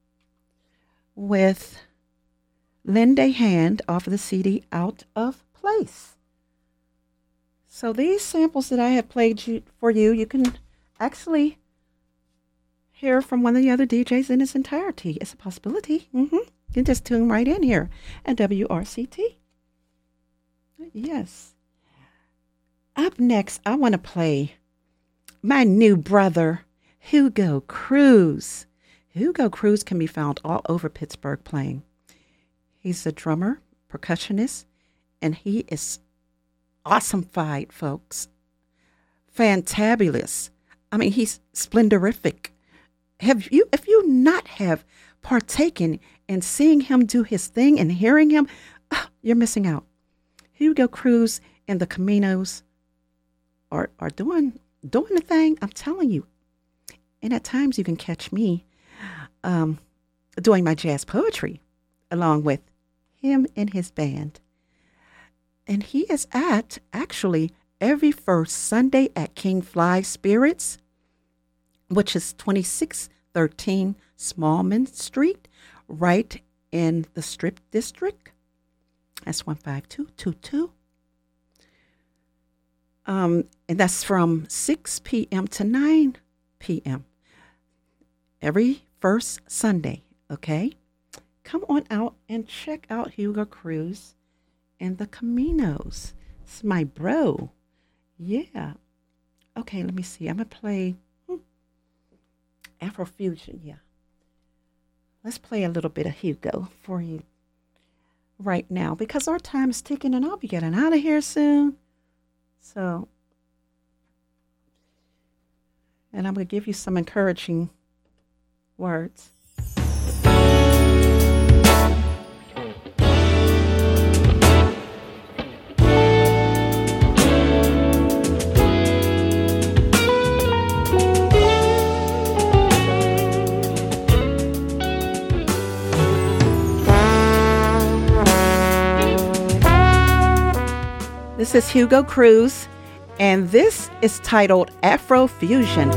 Speaker 1: with Linda Hand off of the CD Out of Place. So these samples that I have played for you, you can actually hear from one of the other DJs in its entirety. It's a possibility. You can just tune right in here at WRCT. Yes. Up next, I want to play my new brother, Hugo Cruz. Hugo Cruz can be found all over Pittsburgh playing. He's a drummer, percussionist, and he is awesome-fied, folks. Fantabulous. I mean, he's splendorific. If you not have partaken in seeing him do his thing and hearing him, you're missing out. Hugo Cruz and the Caminos are doing the thing, I'm telling you. And at times you can catch me doing my jazz poetry along with him and his band. And he is at, actually, every first Sunday at King Fly Spirits, which is 2613 Smallman Street, right in the Strip District. That's 15222. And that's from 6 p.m. to 9 p.m. every first Sunday, okay? Come on out and check out Hugo Cruz and the Caminos. It's my bro. Yeah. Okay, let me see. I'm going to play Afrofusion, yeah. Let's play a little bit of Hugo for you right now because our time is ticking and I'll be getting out of here soon. So, and I'm going to give you some encouraging words. This is Hugo Cruz, and this is titled Afrofusion.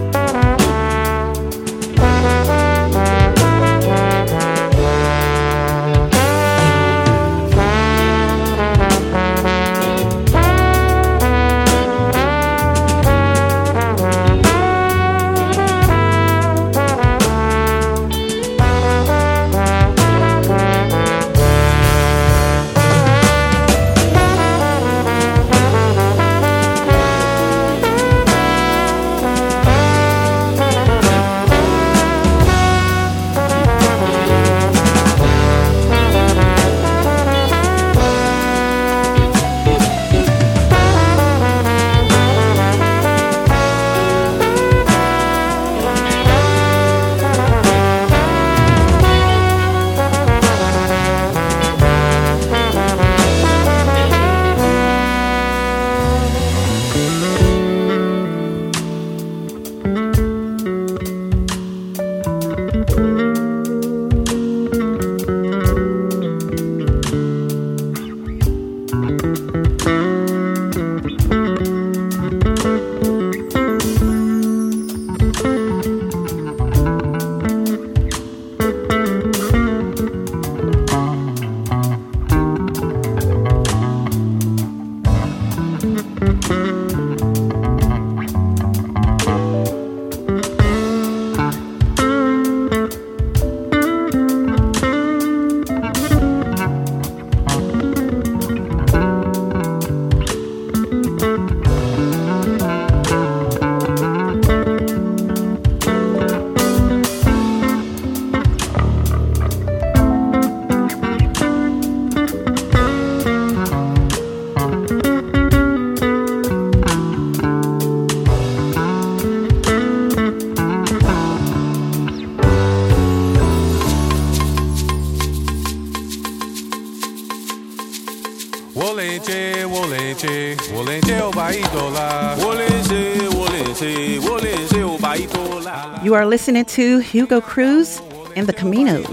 Speaker 1: You are listening to Hugo Cruz and the Caminos.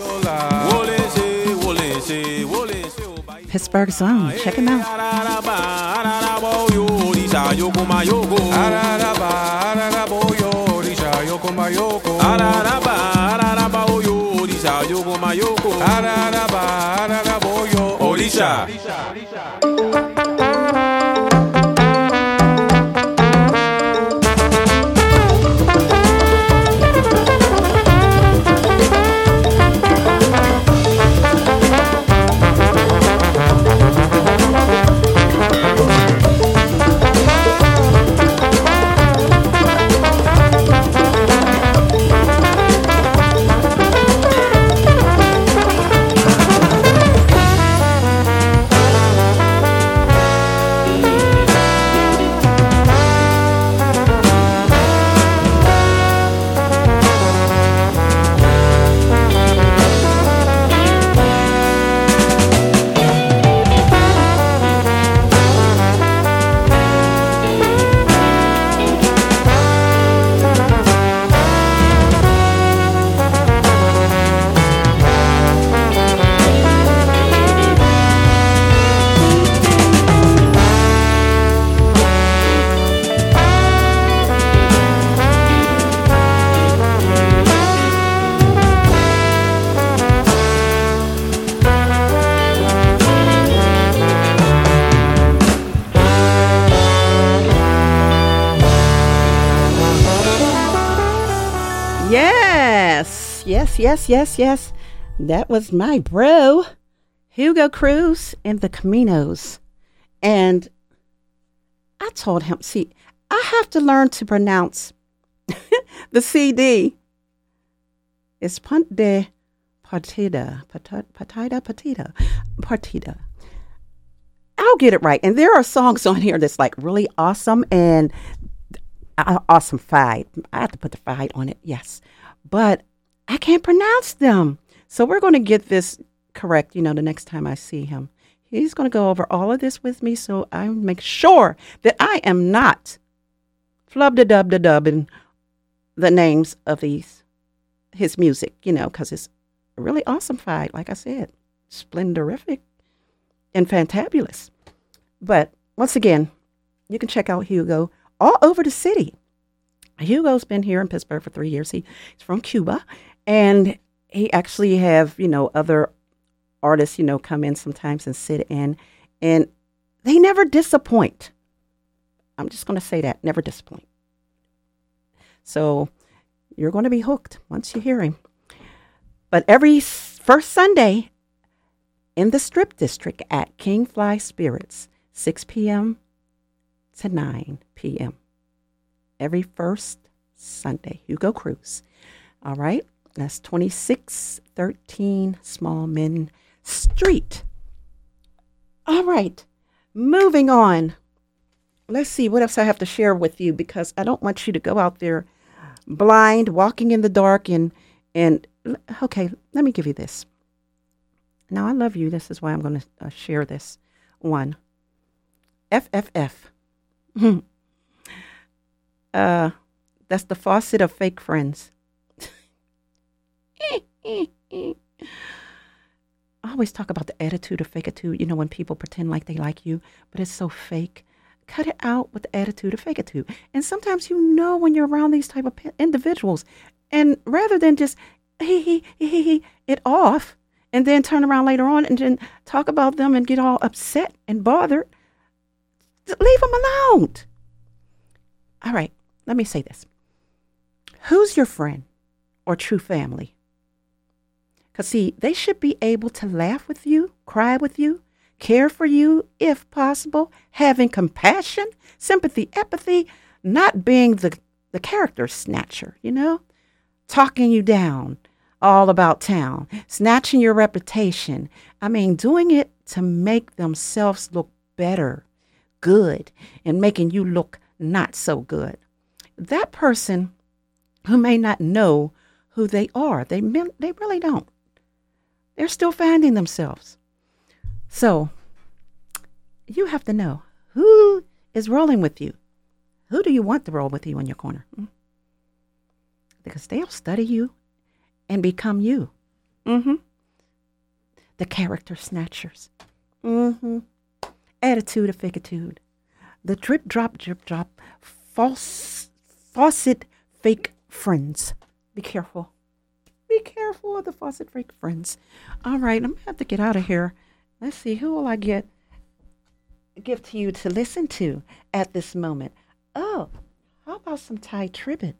Speaker 1: Pittsburgh's own. Check him out. Yes. That was my bro, Hugo Cruz and the Caminos. And I told him, see, I have to learn to pronounce the CD. It's Punt de Partida. I'll get it right. And there are songs on here that's like really awesome and awesome fight. I have to put the fight on it, yes. But I can't pronounce them. So we're going to get this correct, the next time I see him. He's going to go over all of this with me so I make sure that I am not flub-da-dub-da-dubbing the names of his music, because it's a really awesome fight, like I said. Splendorific and fantabulous. But once again, you can check out Hugo all over the city. Hugo's been here in Pittsburgh for 3 years. He's from Cuba, and he actually have, other artists, come in sometimes and sit in, and they never disappoint. I'm just going to say that, never disappoint. So you're going to be hooked once you hear him. But every first Sunday in the Strip District at King Fly Spirits, 6 p.m. to 9 p.m. Every first Sunday, Hugo Cruz. All right, that's 2613 Small Men Street. All right, moving on. Let's see what else I have to share with you, because I don't want you to go out there blind, walking in the dark, and okay, let me give you this. Now, I love you. This is why I'm going to share this one. FFF. That's the faucet of fake friends. I always talk about the attitude of fakeitude, when people pretend like they like you, but it's so fake. Cut it out with the attitude of fakeitude. And sometimes when you're around these type of individuals, and rather than just it off, and then turn around later on and then talk about them and get all upset and bothered, leave them alone. All right, let me say this. Who's your friend or true family? Because, see, they should be able to laugh with you, cry with you, care for you, if possible, having compassion, sympathy, empathy, not being the character snatcher, talking you down all about town, snatching your reputation. I mean, doing it to make themselves look better, good, and making you look not so good. That person who may not know who they are, they really don't. They're still finding themselves. So you have to know who is rolling with you. Who do you want to roll with you in your corner? Because they'll study you and become you. The character snatchers. Attitude of fakeitude. The drip, drop, faucet fake friends. Be careful. Be careful of the faucet fake friends. All right, I'm going to have to get out of here. Let's see, who will I give to you to listen to at this moment? Oh, how about some Ty Tribbett?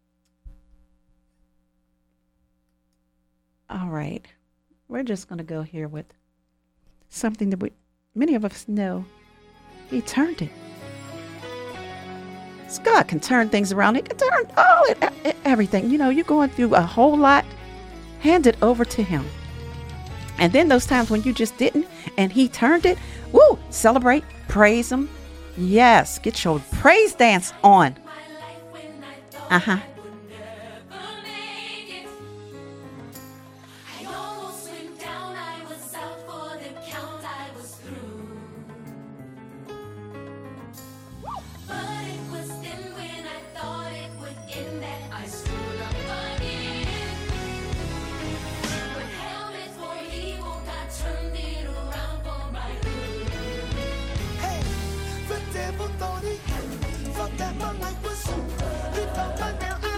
Speaker 1: All right, we're just going to go here with something that many of us know. He turned it. God can turn things around. He can turn everything. You're going through a whole lot. Hand it over to him. And then those times when you just didn't and he turned it, woo, celebrate, praise him. Yes, get your praise dance on.
Speaker 5: Devil thought he had, thought that my life was over. He thought by now I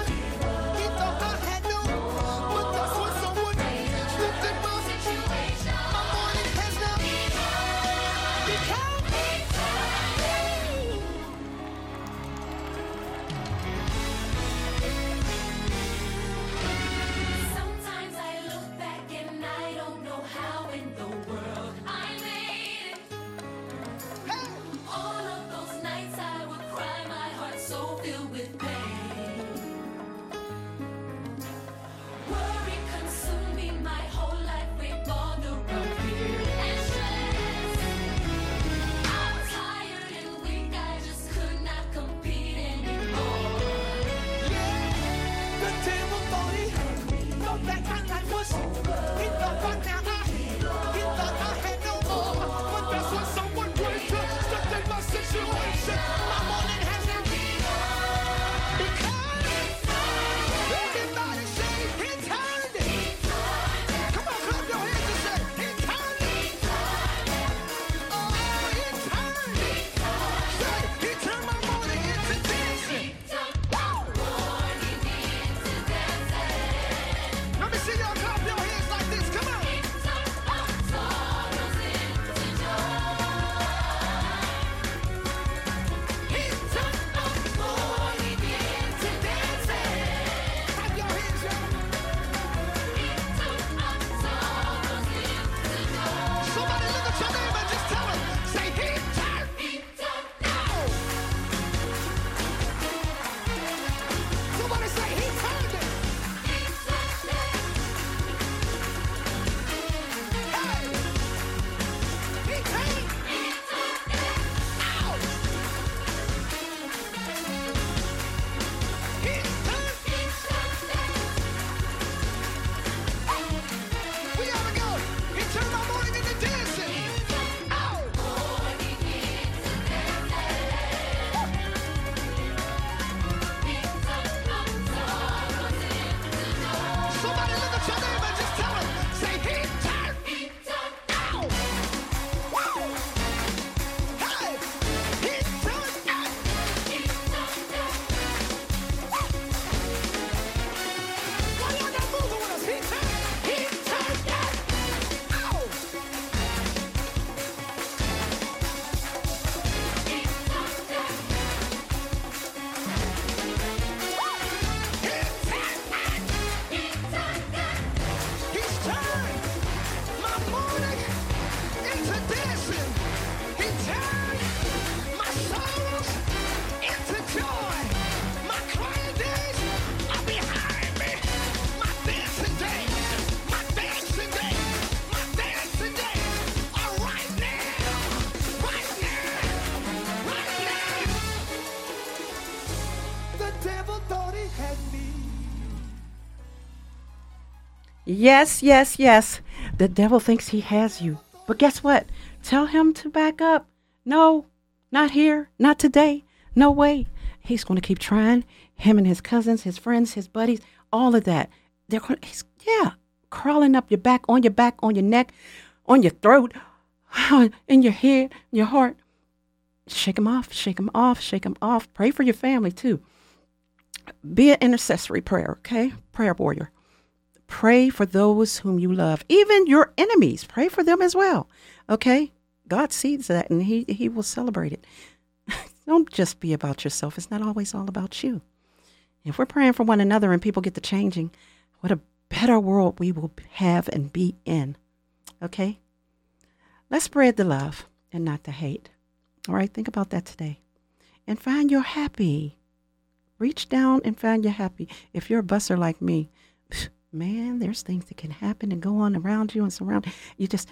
Speaker 1: Yes, yes, yes. The devil thinks he has you. But guess what? Tell him to back up. No, not here, not today. No way. He's going to keep trying. Him and his cousins, his friends, his buddies, all of that. They're going crawling up your back, on your neck, on your throat, in your head, your heart. Shake them off, shake them off, shake them off. Pray for your family too. Be an intercessory prayer, okay? Prayer warrior. Pray for those whom you love. Even your enemies, pray for them as well, okay? God sees that and he will celebrate it. Don't just be about yourself. It's not always all about you. If we're praying for one another and people get to changing, what a better world we will have and be in, okay? Let's spread the love and not the hate. All right, think about that today. And find your happy. Reach down and find your happy. If you're a busser like me, man, there's things that can happen and go on around you and surround you. Just,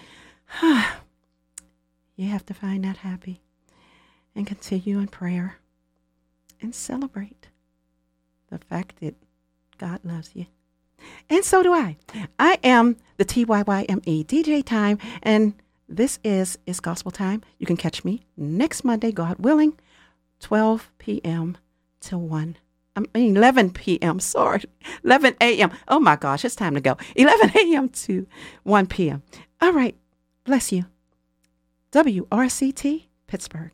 Speaker 1: you have to find that happy and continue in prayer and celebrate the fact that God loves you. And so do I. I am the TYYME DJ Time, and this is It's Gospel Time. You can catch me next Monday, God willing, 12 p.m. to 11 p.m. Sorry, 11 a.m. Oh, my gosh, it's time to go. 11 a.m. to 1 p.m. All right, bless you. WRCT, Pittsburgh.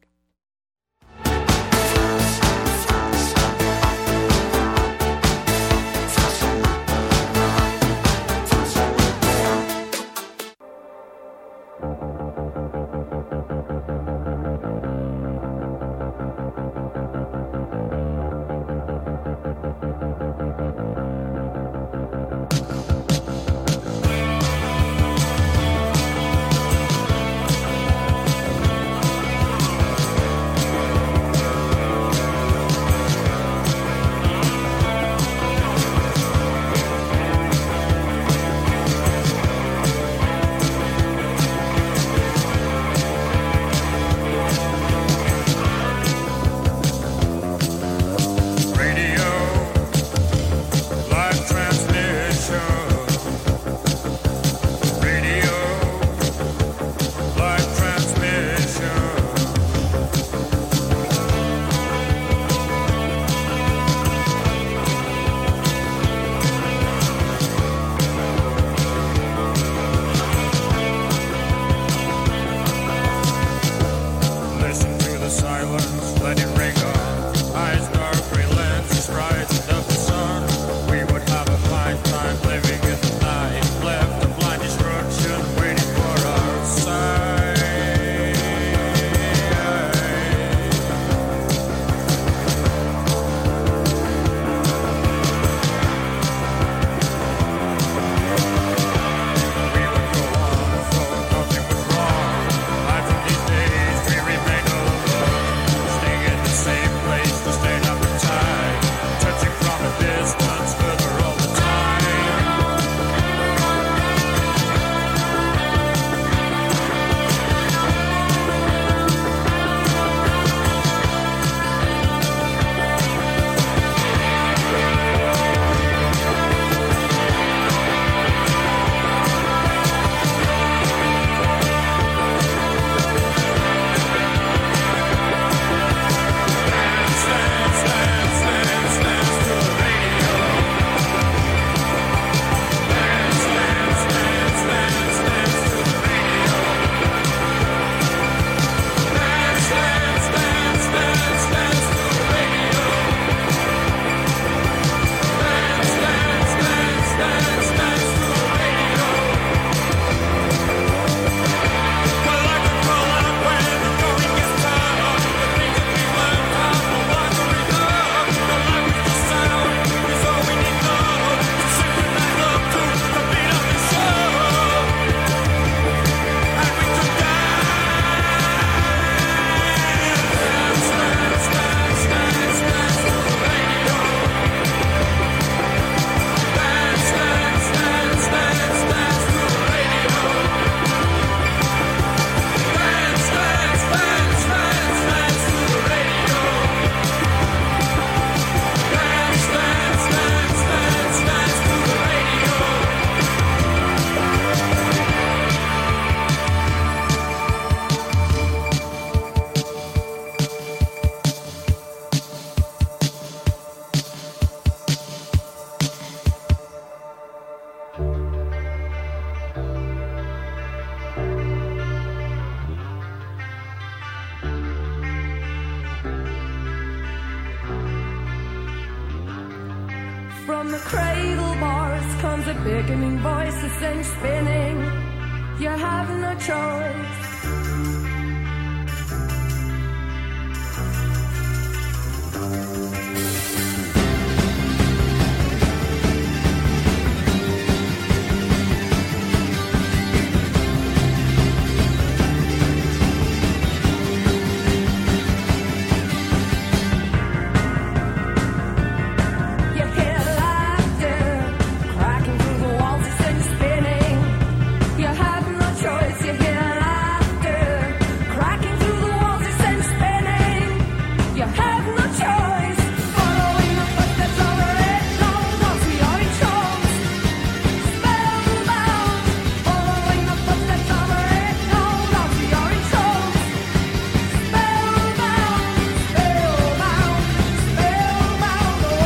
Speaker 9: From the cradle bars comes a beckoning voice that sends spinning. You have no choice.